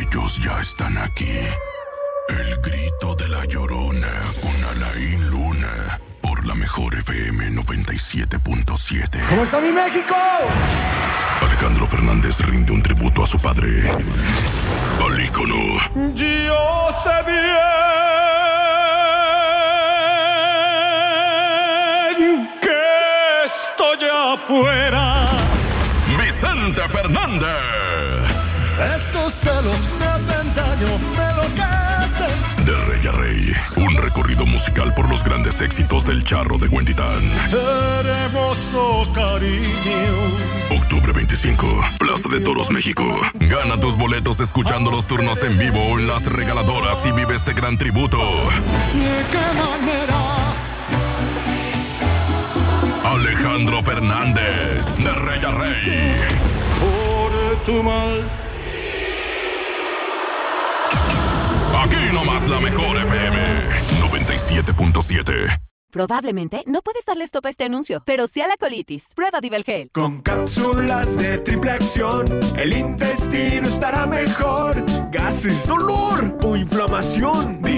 Ellos ya están aquí. El grito de la Llorona con Alain Luna por la mejor FM 97.7. ¿Cómo está mi México? Alejandro Fernández rinde un tributo a su padre, al ícono. Yo sé bien que estoy afuera. Vicente Fernández. Estos celos me hacen daño, me enloquecen. De rey a rey, un recorrido musical por los grandes éxitos del Charro de Huentitán. Hermoso cariño. Octubre 25, Plaza de Toros, México. Gana tus boletos escuchando los turnos en vivo en las regaladoras y vive este gran tributo. ¿De qué manera? Alejandro Fernández, de rey a rey. Por tu mal. Aquí nomás la mejor FM 97.7. Probablemente no puedes darle stop a este anuncio, pero sí a la colitis. Prueba Divelgel. Con cápsulas de triple acción, el intestino estará mejor. Gases, dolor o inflamación.